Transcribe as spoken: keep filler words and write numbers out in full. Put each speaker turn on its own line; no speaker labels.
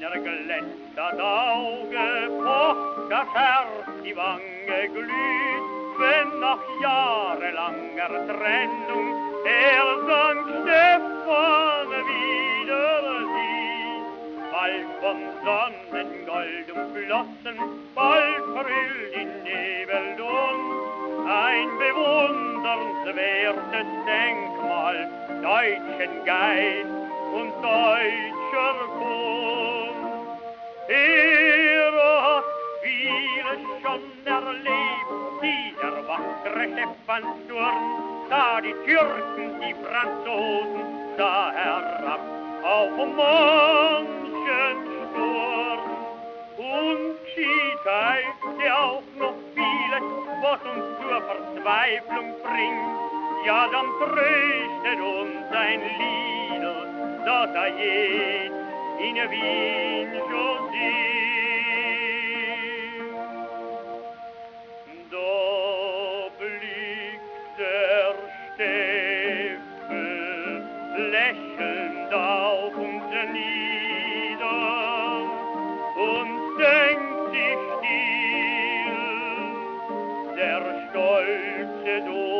seiner glänzt das Auge, pocht das Herz, die Wange glüht, wenn nach jahrelanger Trennung er Sankt Stephan wieder sieht. Bald vom Sonnengold umflossen, bald verhüllt in Nebel und ein bewundernswertes Denkmal deutschen Geist und deutscher Kunst. Er hat vieles schon erlebt, dieser wackere Stephansturm, sah die Türken, die Franzosen, sah herab auf manchen Sturm. Und schied heißt auch noch vieles, was uns zur Verzweiflung bringt. Ja, dann tröstet uns ein Lied, das er jetzt in Wien schon singt. Da blickt der Steffen lächelnd auf uns nieder und denkt sich still, der stolze Dom